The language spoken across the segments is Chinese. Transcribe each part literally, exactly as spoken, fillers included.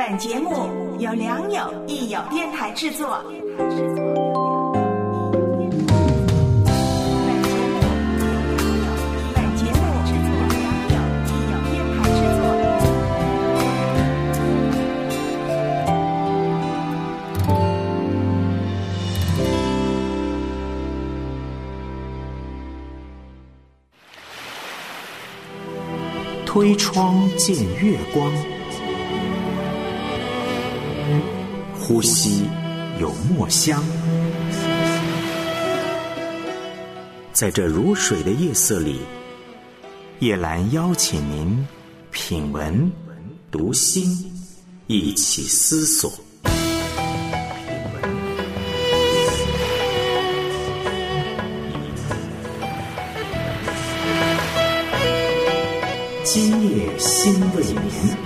本节目由良友益友电台制作。 推窗见月光，呼吸有墨香。在这如水的夜色里，叶兰邀请您品文读心，一起思索。今夜心未眠。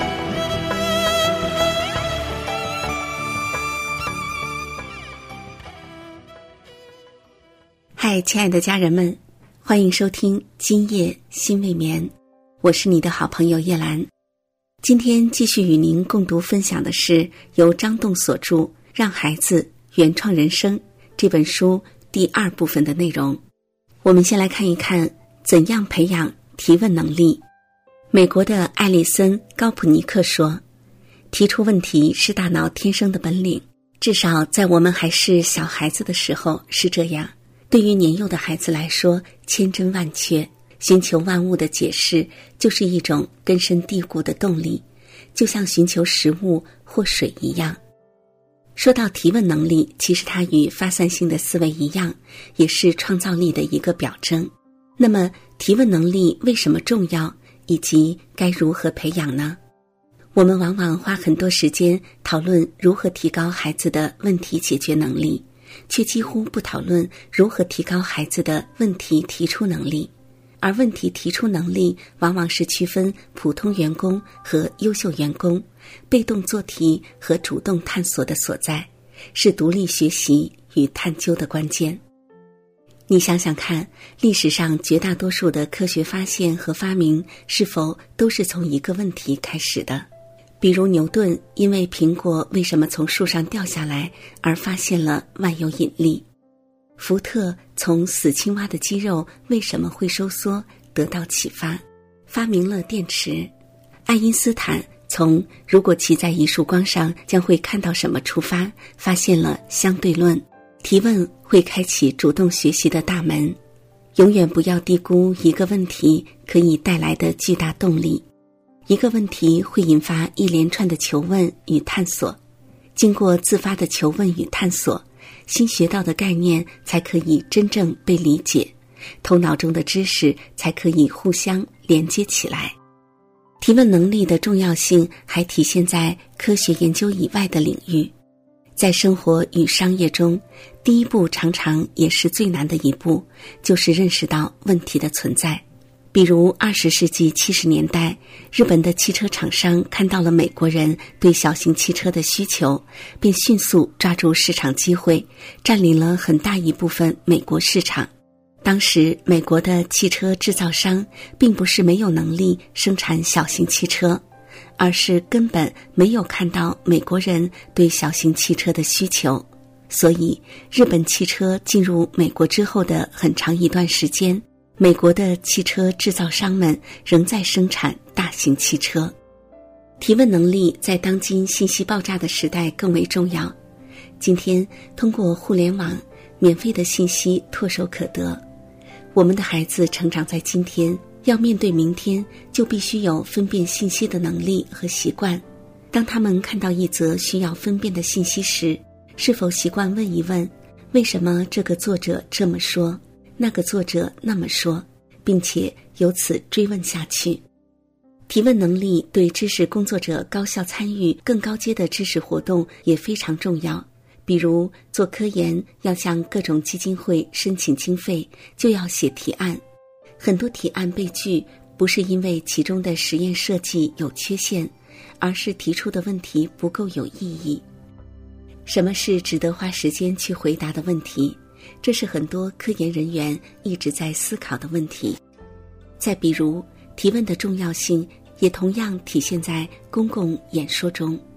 嗨，亲爱的家人们，欢迎收听今夜心未眠，我是你的好朋友叶兰。今天继续与您共读分享的是由张栋所著《让孩子原创人生》这本书第二部分的内容。我们先来看一看怎样培养提问能力。美国的艾利森·高普尼克说，提出问题是大脑天生的本领，至少在我们还是小孩子的时候是这样。对于年幼的孩子来说，千真万确，寻求万物的解释就是一种根深蒂固的动力，就像寻求食物或水一样。说到提问能力，其实它与发散性的思维一样，也是创造力的一个表征。那么提问能力为什么重要，以及该如何培养呢？我们往往花很多时间讨论如何提高孩子的问题解决能力，却几乎不讨论如何提高孩子的问题提出能力。而问题提出能力往往是区分普通员工和优秀员工，被动做题和主动探索的所在，是独立学习与探究的关键。你想想看，历史上绝大多数的科学发现和发明是否都是从一个问题开始的？比如牛顿因为苹果为什么从树上掉下来而发现了万有引力，福特从死青蛙的肌肉为什么会收缩得到启发，发明了电池。爱因斯坦从如果骑在一束光上将会看到什么出发，发现了相对论。提问会开启主动学习的大门，永远不要低估一个问题可以带来的巨大动力。一个问题会引发一连串的求问与探索，经过自发的求问与探索，新学到的概念才可以真正被理解，头脑中的知识才可以互相连接起来。提问能力的重要性还体现在科学研究以外的领域。在生活与商业中，第一步常常也是最难的一步，就是认识到问题的存在。比如二十世纪七十年代，日本的汽车厂商看到了美国人对小型汽车的需求，便迅速抓住市场机会，占领了很大一部分美国市场。当时美国的汽车制造商并不是没有能力生产小型汽车，而是根本没有看到美国人对小型汽车的需求。所以日本汽车进入美国之后的很长一段时间，美国的汽车制造商们仍在生产大型汽车。提问能力在当今信息爆炸的时代更为重要。今天通过互联网，免费的信息唾手可得。我们的孩子成长在今天，要面对明天，就必须有分辨信息的能力和习惯。当他们看到一则需要分辨的信息时，是否习惯问一问，为什么这个作者这么说，那个作者那么说，并且由此追问下去。提问能力对知识工作者高效参与更高阶的知识活动也非常重要。比如做科研要向各种基金会申请经费，就要写提案。很多提案被拒，不是因为其中的实验设计有缺陷，而是提出的问题不够有意义。什么是值得花时间去回答的问题？这是很多科研人员一直在思考的问题。再比如，提问的重要性也同样体现在公共演说中。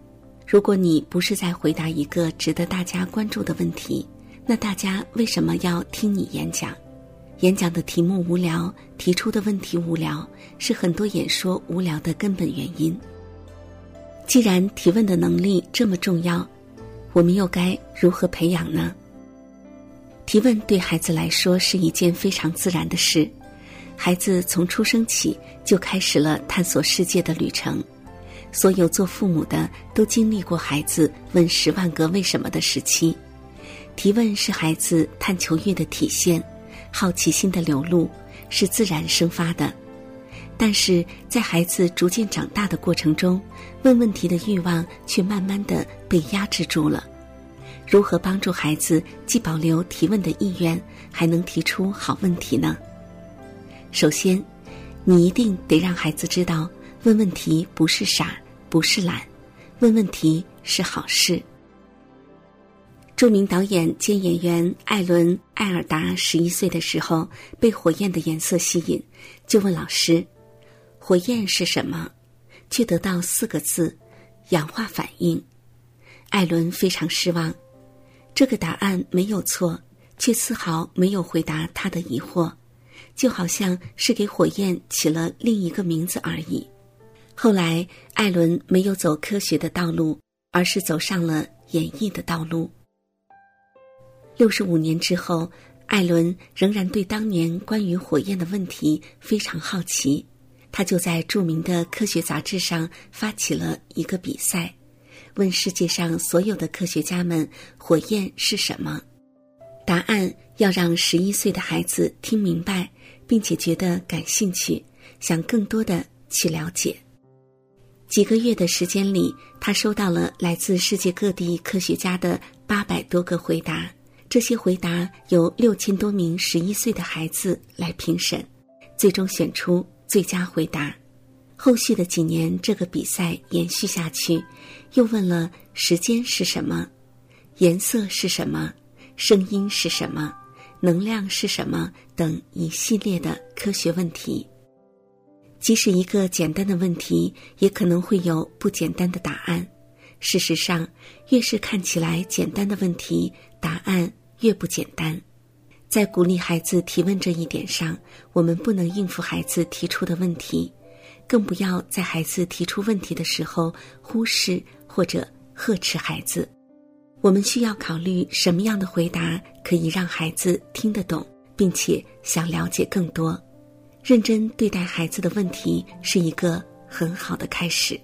如果你不是在回答一个值得大家关注的问题，那大家为什么要听你演讲？演讲的题目无聊，提出的问题无聊，是很多演说无聊的根本原因。既然提问的能力这么重要，我们又该如何培养呢？提问对孩子来说是一件非常自然的事，孩子从出生起就开始了探索世界的旅程。所有做父母的都经历过孩子问十万个为什么的时期。提问是孩子探求欲的体现，好奇心的流露，是自然生发的。但是在孩子逐渐长大的过程中，问问题的欲望却慢慢地被压制住了。如何帮助孩子既保留提问的意愿，还能提出好问题呢？首先，你一定得让孩子知道，问问题不是傻，不是懒，问问题是好事。著名导演兼演员艾伦·艾尔达十一岁的时候，被火焰的颜色吸引，就问老师：“火焰是什么？”却得到四个字：氧化反应。艾伦非常失望，这个答案没有错，却丝毫没有回答他的疑惑，就好像是给火焰起了另一个名字而已。后来，艾伦没有走科学的道路，而是走上了演绎的道路。六十五年之后，艾伦仍然对当年关于火焰的问题非常好奇，他就在著名的科学杂志上发起了一个比赛，问世界上所有的科学家们火焰是什么。答案要让十一岁的孩子听明白，并且觉得感兴趣，想更多的去了解。几个月的时间里，他收到了来自世界各地科学家的八百多个回答，这些回答由六千多名十一岁的孩子来评审，最终选出最佳回答。后续的几年，这个比赛延续下去，又问了时间是什么，颜色是什么，声音是什么，能量是什么等一系列的科学问题。即使一个简单的问题，也可能会有不简单的答案。事实上，越是看起来简单的问题，答案越不简单。在鼓励孩子提问这一点上，我们不能应付孩子提出的问题，更不要在孩子提出问题的时候忽视或者呵斥孩子。我们需要考虑什么样的回答可以让孩子听得懂，并且想了解更多。认真对待孩子的问题是一个很好的开始。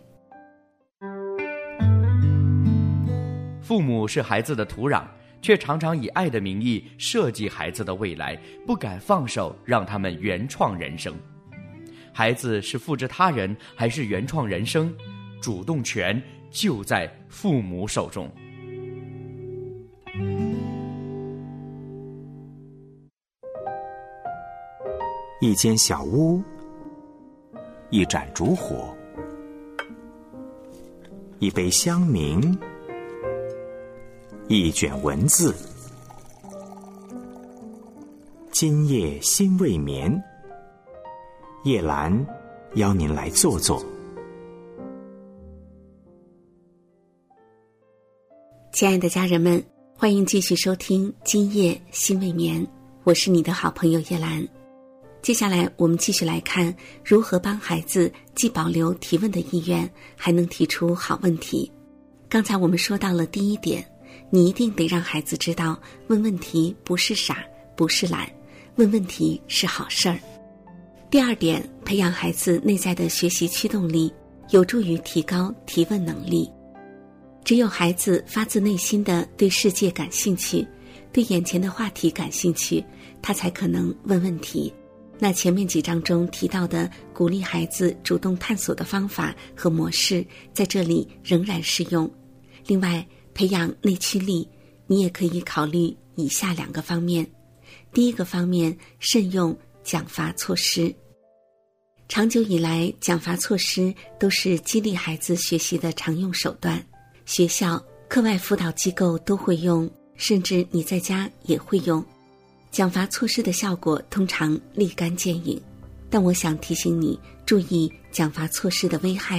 父母是孩子的土壤，却常常以爱的名义设计孩子的未来，不敢放手让他们原创人生。孩子是复制他人还是原创人生，主动权就在父母手中。 一间小屋，一盏烛火，一杯香茗，一卷文字。今夜心未眠，叶兰邀您来坐坐。 亲爱的家人们，欢迎继续收听今夜心未眠，我是你的好朋友叶兰。接下来我们继续来看如何帮孩子既保留提问的意愿，还能提出好问题。刚才我们说到了第一点，你一定得让孩子知道，问问题不是傻，不是懒，问问题是好事儿。第二点，培养孩子内在的学习驱动力，有助于提高提问能力。只有孩子发自内心的对世界感兴趣，对眼前的话题感兴趣，他才可能问问题。那前面几章中提到的鼓励孩子主动探索的方法和模式，在这里仍然适用。另外，培养内驱力，你也可以考虑以下两个方面。第一个方面，慎用奖罚措施。长久以来，奖罚措施都是激励孩子学习的常用手段，学校、课外辅导机构都会用，甚至你在家也会用。奖罚措施的效果通常立竿见影，但我想提醒你注意奖罚措施的危害。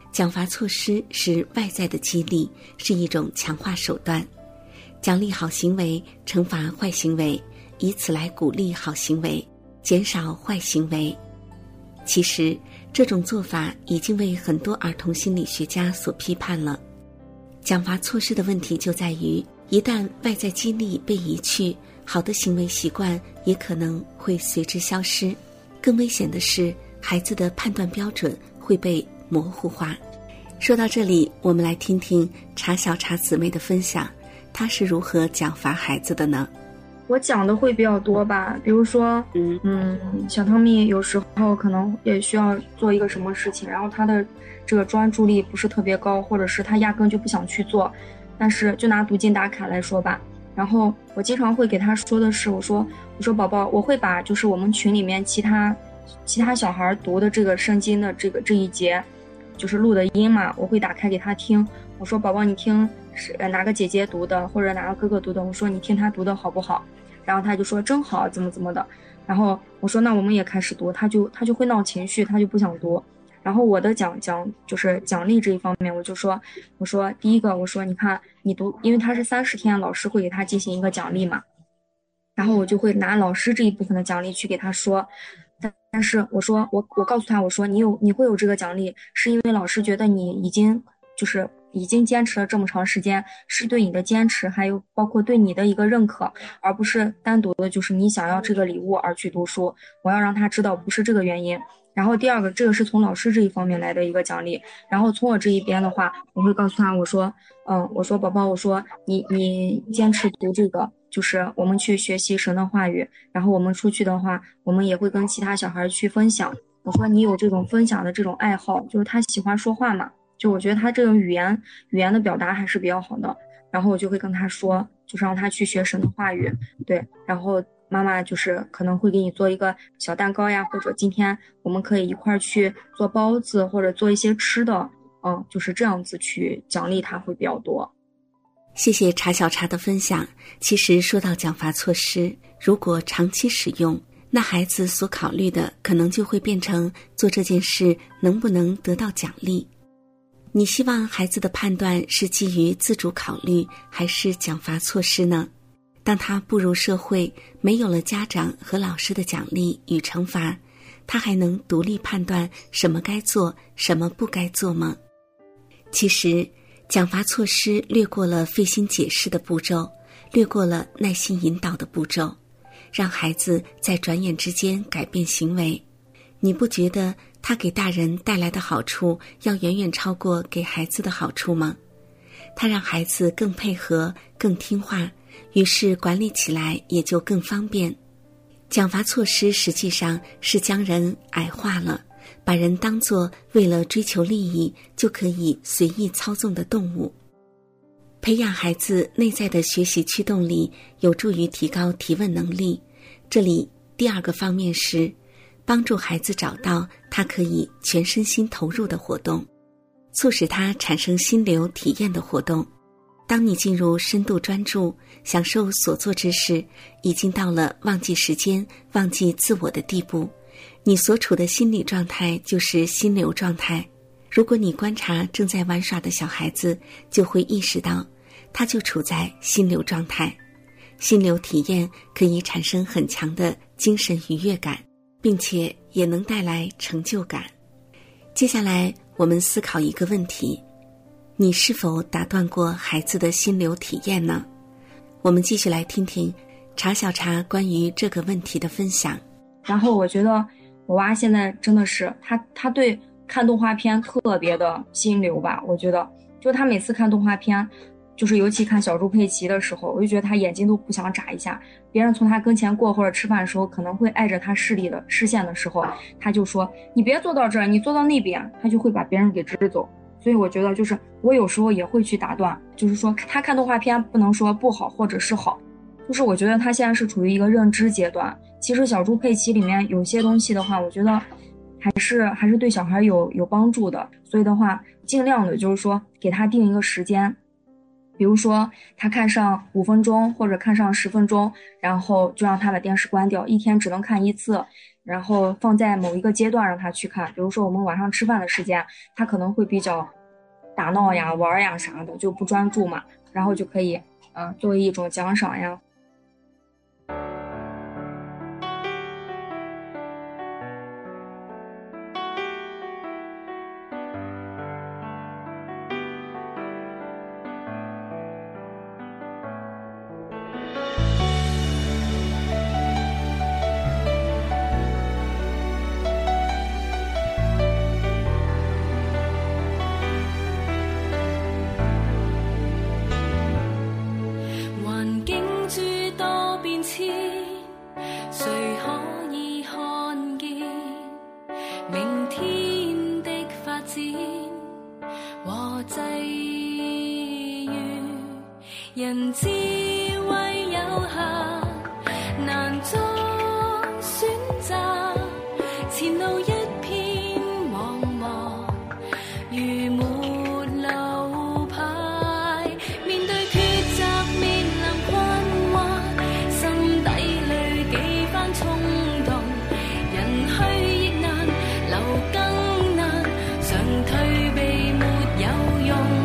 奖罚措施是外在的激励，是一种强化手段，奖励好行为，惩罚坏行为，以此来鼓励好行为，减少坏行为。其实这种做法已经为很多儿童心理学家所批判了。奖罚措施的问题就在于，一旦外在激励被移去，好的行为习惯也可能会随之消失。更危险的是，孩子的判断标准会被模糊化。说到这里，我们来听听茶小茶姊妹的分享，她是如何奖罚孩子的呢？ 我讲的会比较多吧，比如说，嗯嗯，小汤米有时候可能也需要做一个什么事情，然后他的这个专注力不是特别高，或者是他压根就不想去做。但是就拿读经打卡来说吧，然后我经常会给他说的是，我说我说宝宝，我会把就是我们群里面其他其他小孩读的这个圣经的这个这一节，就是录的音嘛，我会打开给他听。我说宝宝，你听是哪个姐姐读的，或者哪个哥哥读的，我说你听他读的好不好？然后他就说真好，怎么怎么的。然后我说那我们也开始读，他就他就会闹情绪，他就不想读。然后我的奖奖就是奖励这一方面，我就说我说第一个，我说你看你读，因为他是三十天，老师会给他进行一个奖励嘛，然后我就会拿老师这一部分的奖励去给他说。但但是我说我我告诉他，我说你有你会有这个奖励，是因为老师觉得你已经就是已经坚持了这么长时间，是对你的坚持，还有包括对你的一个认可，而不是单独的就是你想要这个礼物而去读书。我要让他知道不是这个原因。然后第二个，这个是从老师这一方面来的一个奖励。然后从我这一边的话，我会告诉他，我说嗯我说宝宝，我说你你坚持读这个，就是我们去学习神的话语，然后我们出去的话，我们也会跟其他小孩去分享。我说你有这种分享的这种爱好，就是他喜欢说话嘛，就我觉得他这种语言语言的表达还是比较好的。然后我就会跟他说，就是让他去学神的话语，对，然后妈妈就是可能会给你做一个小蛋糕呀，或者今天我们可以一块去做包子，或者做一些吃的，嗯，就是这样子去奖励他会比较多。 谢谢茶小茶的分享。其实说到奖罚措施，如果长期使用，那孩子所考虑的可能就会变成做这件事能不能得到奖励。你希望孩子的判断是基于自主考虑，还是奖罚措施呢？当他步入社会，没有了家长和老师的奖励与惩罚，他还能独立判断什么该做，什么不该做吗？其实奖罚措施略过了费心解释的步骤，略过了耐心引导的步骤，让孩子在转眼之间改变行为。你不觉得他给大人带来的好处要远远超过给孩子的好处吗？他让孩子更配合，更听话，于是管理起来也就更方便。奖罚措施实际上是将人矮化了，把人当作为了追求利益就可以随意操纵的动物。培养孩子内在的学习驱动力，有助于提高提问能力。这里第二个方面是帮助孩子找到他可以全身心投入的活动，促使他产生心流体验的活动。当你进入深度专注，享受所做之事，已经到了忘记时间、忘记自我的地步，你所处的心理状态就是心流状态。如果你观察正在玩耍的小孩子，就会意识到他就处在心流状态。心流体验可以产生很强的精神愉悦感，并且也能带来成就感。接下来我们思考一个问题，你是否打断过孩子的心流体验呢？我们继续来听听茶小茶关于这个问题的分享。 然后我觉得我娃现在真的是他他对看动画片特别的心流吧，我觉得就他每次看动画片，就是尤其看小猪佩奇的时候，我就觉得他眼睛都不想眨一下，别人从他跟前过或者吃饭的时候可能会碍着他视力的视线的时候，他就说你别坐到这儿，你坐到那边，他就会把别人给支走。所以我觉得就是我有时候也会去打断，就是说他看动画片不能说不好或者是好，就是我觉得他现在是处于一个认知阶段。其实小猪佩奇里面有些东西的话，我觉得还是还是对小孩有有帮助的，所以的话尽量的就是说给他定一个时间， 比如说他看上五分钟或者看上十分钟，然后就让他把电视关掉，一天只能看一次，然后放在某一个阶段让他去看。比如说我们晚上吃饭的时间，他可能会比较打闹呀、玩呀啥的，就不专注嘛，然后就可以嗯、呃、作为一种奖赏呀。 人智慧有限，難作選擇，前路一片茫茫，如沒路牌，面對抉擇面臨困惑，心底裏幾番衝動，人去亦難，留更難，想退避沒有用。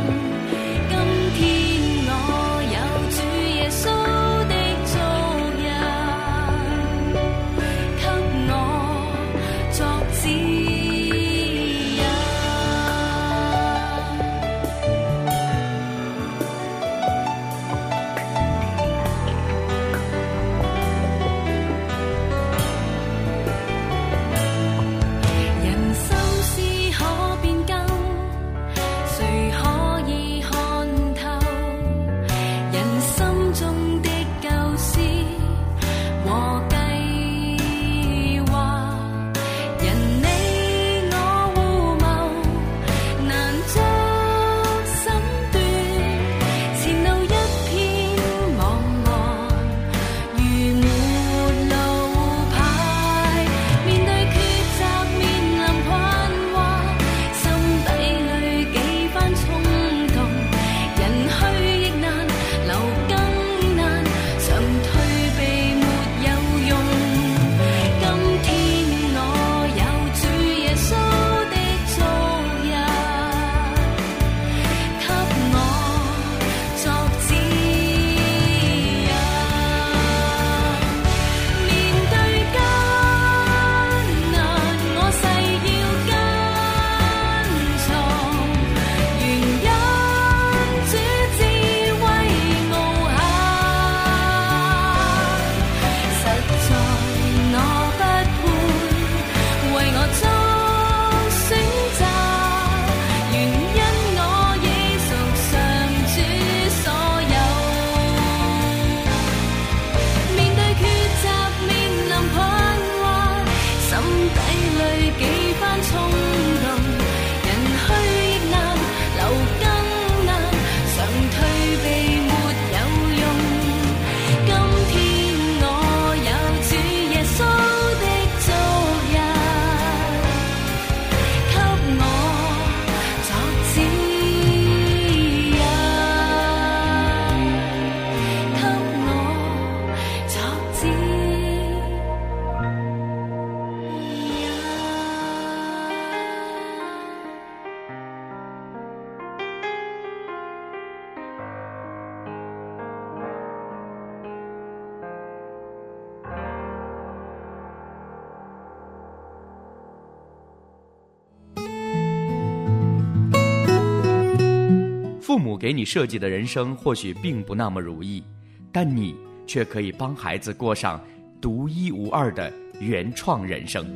父母给你设计的人生或许并不那么如意，但你却可以帮孩子过上独一无二的原创人生。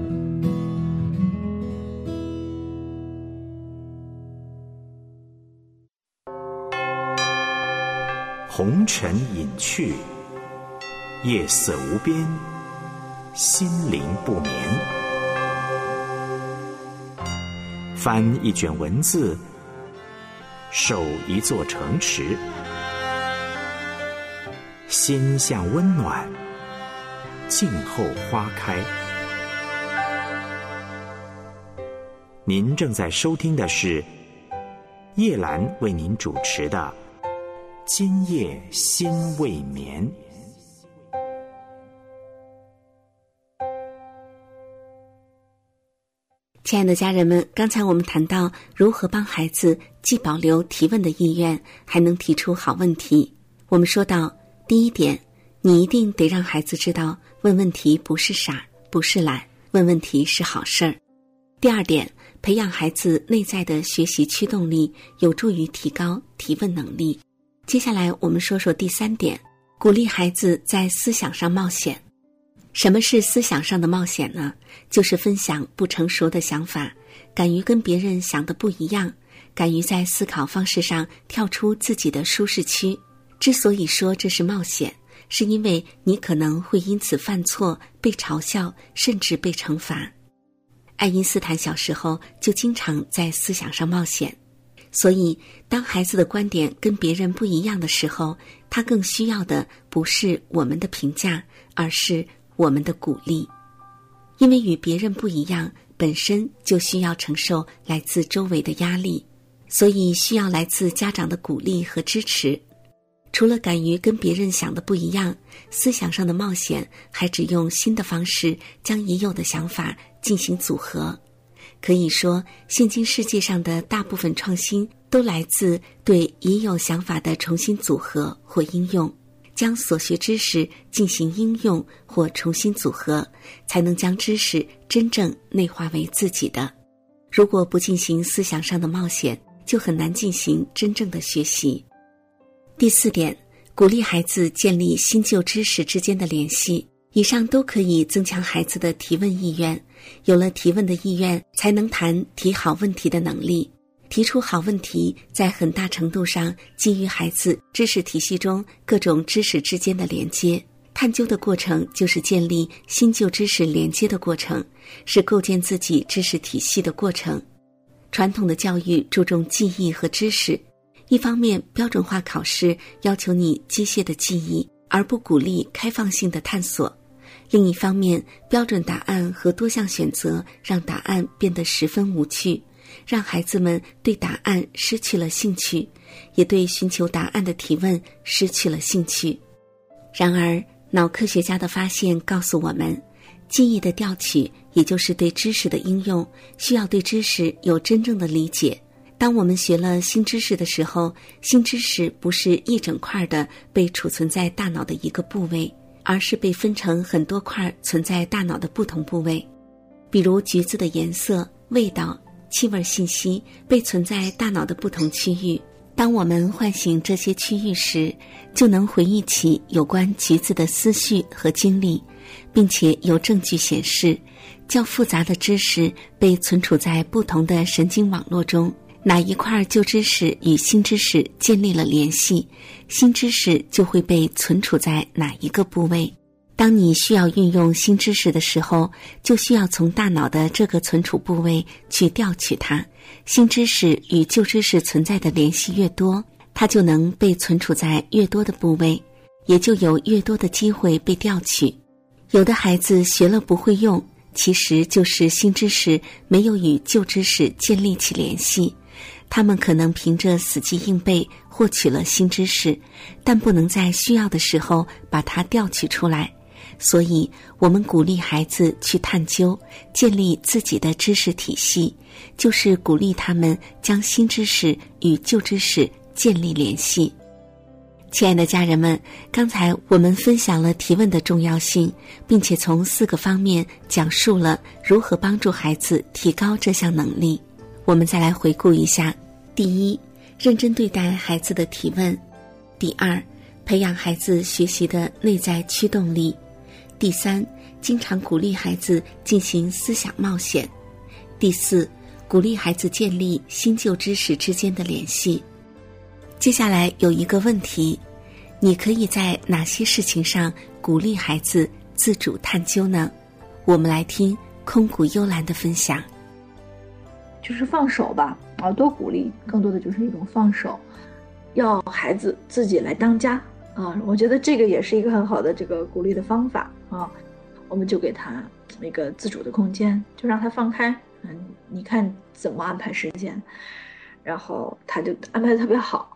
红尘隐去，夜色无边，心灵不眠。翻一卷文字，守一座城池，心向温暖，静候花开。您正在收听的是叶兰为您主持的今夜心未眠。 亲爱的家人们，刚才我们谈到如何帮孩子既保留提问的意愿，还能提出好问题。我们说到，第一点，你一定得让孩子知道，问问题不是傻，不是懒，问问题是好事儿。第二点，培养孩子内在的学习驱动力，有助于提高提问能力。接下来我们说说第三点，鼓励孩子在思想上冒险。什么是思想上的冒险呢？就是分享不成熟的想法，敢于跟别人想的不一样，敢于在思考方式上跳出自己的舒适区。之所以说这是冒险，是因为你可能会因此犯错，被嘲笑，甚至被惩罚。爱因斯坦小时候就经常在思想上冒险，所以当孩子的观点跟别人不一样的时候，他更需要的不是我们的评价，而是我们的鼓励。因为与别人不一样，本身就需要承受来自周围的压力，所以需要来自家长的鼓励和支持。除了敢于跟别人想的不一样，思想上的冒险还只用新的方式将已有的想法进行组合。可以说，现今世界上的大部分创新都来自对已有想法的重新组合或应用，将所学知识进行应用或重新组合，才能将知识真正内化为自己的。如果不进行思想上的冒险，就很难进行真正的学习。第四点，鼓励孩子建立新旧知识之间的联系。以上都可以增强孩子的提问意愿，有了提问的意愿，才能谈提好问题的能力。提出好问题，在很大程度上基于孩子知识体系中各种知识之间的连接。探究的过程就是建立新旧知识连接的过程，是构建自己知识体系的过程。传统的教育注重记忆和知识，一方面标准化考试要求你机械的记忆，而不鼓励开放性的探索。另一方面，标准答案和多项选择让答案变得十分无趣，让孩子们对答案失去了兴趣，也对寻求答案的提问失去了兴趣。然而，脑科学家的发现告诉我们，记忆的调取，也就是对知识的应用，需要对知识有真正的理解。当我们学了新知识的时候，新知识不是一整块的被储存在大脑的一个部位，而是被分成很多块存在大脑的不同部位。比如橘子的颜色、味道、气味信息被存在大脑的不同区域。当我们唤醒这些区域时，就能回忆起有关橘子的思绪和经历，并且有证据显示，较复杂的知识被存储在不同的神经网络中。哪一块旧知识与新知识建立了联系，新知识就会被存储在哪一个部位。当你需要运用新知识的时候，就需要从大脑的这个存储部位去调取它。新知识与旧知识存在的联系越多，它就能被存储在越多的部位，也就有越多的机会被调取。有的孩子学了不会用，其实就是新知识没有与旧知识建立起联系。他们可能凭着死记硬背获取了新知识，但不能在需要的时候把它调取出来。所以我们鼓励孩子去探究，建立自己的知识体系，就是鼓励他们将新知识与旧知识建立联系。亲爱的家人们，刚才我们分享了提问的重要性，并且从四个方面讲述了如何帮助孩子提高这项能力。我们再来回顾一下：第一，认真对待孩子的提问；第二，培养孩子学习的内在驱动力；第三，经常鼓励孩子进行思想冒险；第四，鼓励孩子建立新旧知识之间的联系。接下来有一个问题，你可以在哪些事情上鼓励孩子自主探究呢？我们来听空谷幽兰的分享。 就是放手吧，啊，多鼓励，更多的就是一种放手，要孩子自己来当家啊。我觉得这个也是一个很好的这个鼓励的方法啊。我们就给他一个自主的空间，就让他放开，嗯，你看怎么安排时间，然后他就安排得特别好。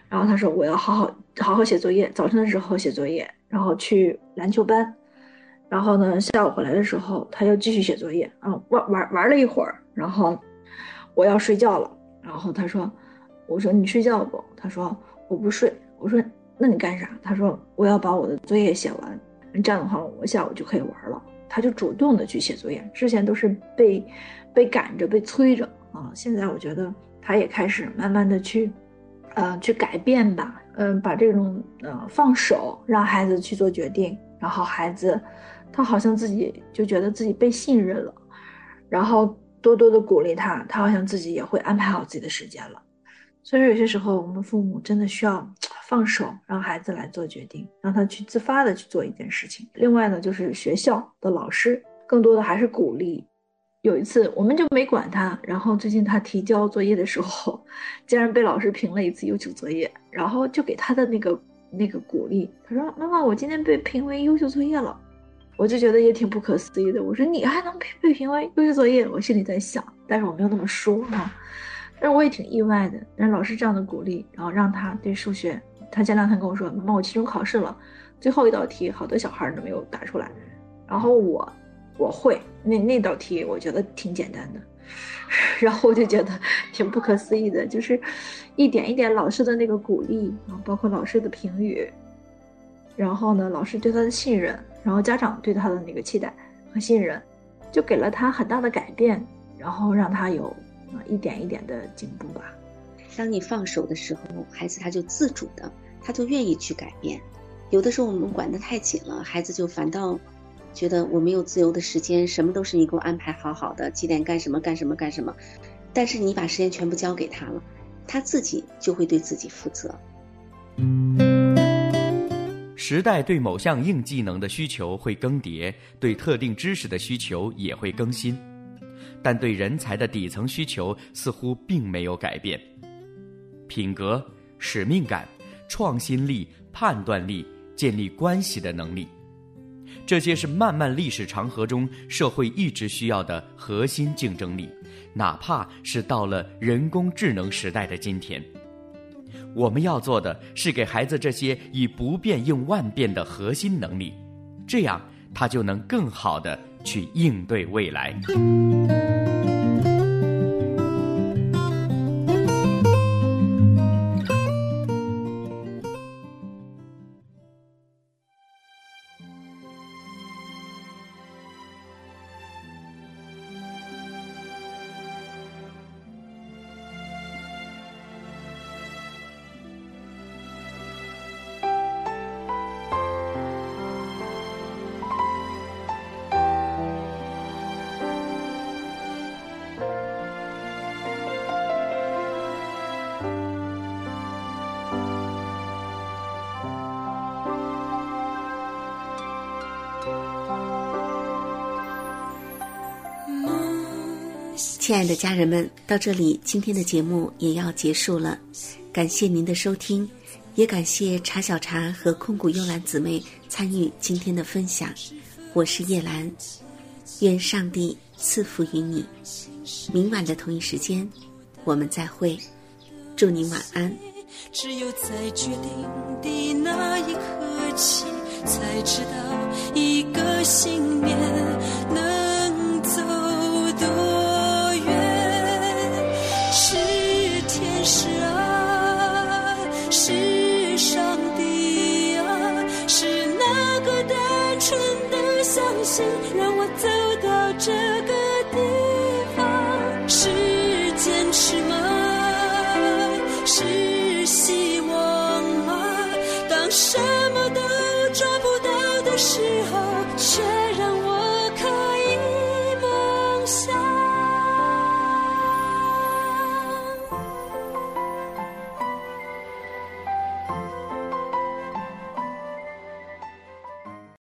然后他说我要好好好好写作业，早晨的时候写作业，然后去篮球班，然后呢下午回来的时候他又继续写作业啊，玩玩玩了一会儿，然后我要睡觉了，然后他说，我说你睡觉不？他说我不睡。我说那你干啥？他说我要把我的作业写完，这样的话我下午就可以玩了。他就主动的去写作业，之前都是被被赶着被催着啊，现在我觉得他也开始慢慢的去呃去改变吧，嗯、呃，把这种呃放手，让孩子去做决定，然后孩子他好像自己就觉得自己被信任了，然后多多的鼓励他，他好像自己也会安排好自己的时间了。所以有些时候我们父母真的需要放手，让孩子来做决定，让他去自发的去做一件事情。另外呢，就是学校的老师更多的还是鼓励。有一次我们就没管他，然后最近他提交作业的时候竟然被老师评了一次优秀作业，然后就给他的那个那个鼓励，他说妈妈我今天被评为优秀作业了。我就觉得也挺不可思议的，我说你还能被被评为优秀作业？我心里在想，但是我没有那么说啊，但是我也挺意外的，但是老师这样的鼓励，然后让他对数学，他前两天跟我说妈妈我期中考试了，最后一道题好多小孩都没有答出来，然后我我会那那道题我觉得挺简单的，然后我就觉得挺不可思议的，就是一点一点老师的那个鼓励啊，包括老师的评语，然后呢老师对他的信任，然后家长对他的那个期待和信任，就给了他很大的改变，然后让他有啊一点一点的进步吧。 当你放手的时候，孩子他就自主的，他就愿意去改变。有的时候我们管得太紧了，孩子就反倒觉得我没有自由的时间，什么都是你给我安排好好的，几点干什么干什么干什么，但是你把时间全部交给他了，他自己就会对自己负责。 时代对某项硬技能的需求会更迭，对特定知识的需求也会更新，但对人才的底层需求似乎并没有改变。品格、使命感、创新力、判断力、建立关系的能力，这些是漫漫历史长河中社会一直需要的核心竞争力，哪怕是到了人工智能时代的今天。我们要做的是给孩子这些以不变应万变的核心能力，这样他就能更好地去应对未来。 亲爱的家人们，到这里今天的节目也要结束了，感谢您的收听，也感谢茶小茶和空谷幽兰姊妹参与今天的分享。我是叶兰，愿上帝赐福于你。明晚的同一时间我们再会，祝您晚安。 只有在决定的那一刻起，才知道一个信念能走多远。是天使啊，是上帝啊，是那个单纯的相信，让我走到这个地方。是坚持吗？是希望吗？当什么都抓不到的时候，却让